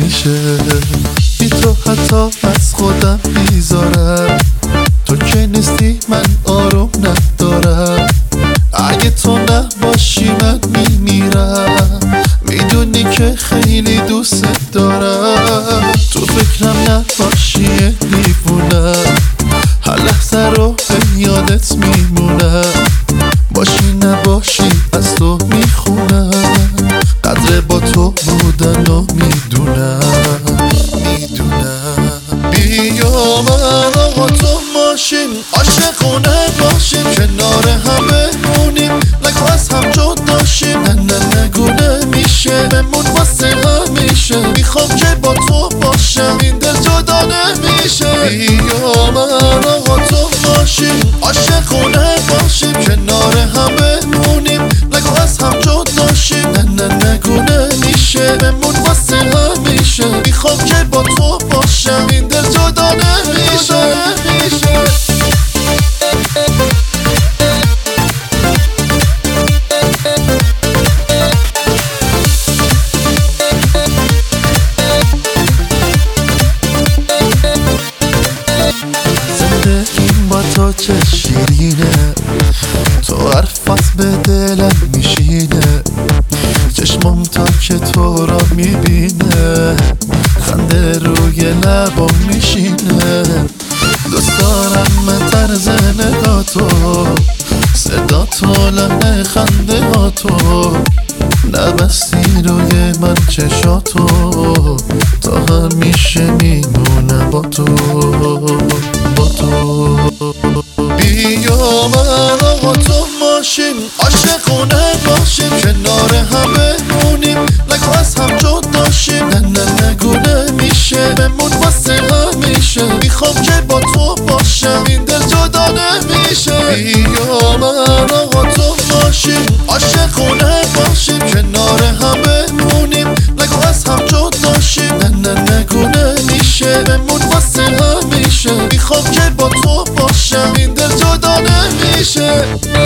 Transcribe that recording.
نمیشه. بی تو حتی از خودم بیزارم، تو که نیستی من آروم ندارم. اگه تو نباشی من میمیرم، میدونی که خیلی دوست دارم. تو فکرم نباشی یه دیوونم، هر لحظه رو به یادت میمونم. باشی نباشی از تو میخونم، قدر با تو بودن و میدونم. بیا من آقا تو ماشین، عاشقونه باشیم، کنار همه مونیم، نگو از هم جداشیم. نه نگو نمیشه، بمون واسه همیشه. میخوام که با تو باشم، این دل جدا نمیشه. بیا من آقا تو ماشین، عاشقونه باشیم، کنار همه مونیم، نگو از هم جداشیم. نه نگو نمیشه، بمون واسه همیشه. میخوام که با تو باشم، این دل جدا نمیشه. زندگیم با تو چه شیرینه، تو حرفات به دلم میشینه. چشمم تا که تو را میبینه، خنده روی لبم میشینه. دوست دارم من طرز نگاه تو، صدا تو، لحن خنده ها تو. نبستی روی من چشاتو، تا همیشه میمونه با تو. بیا من آقا تو ماشین، عاشقونه باشیم، کنار همه مونیم، نگو از هم جداشیم. نه نگو نمیشه، بمون واسه همیشه. میخوام که با تو باشم، این دل جدا نمیشه. بیا من آقا تو ماشین، عاشقونه باشیم، کنار همه مونیم، نگو از هم جداشیم. نه نگو نمیشه، بمون واسه همیشه. میخوام که با تو باشم، این دل جدا نمیشه.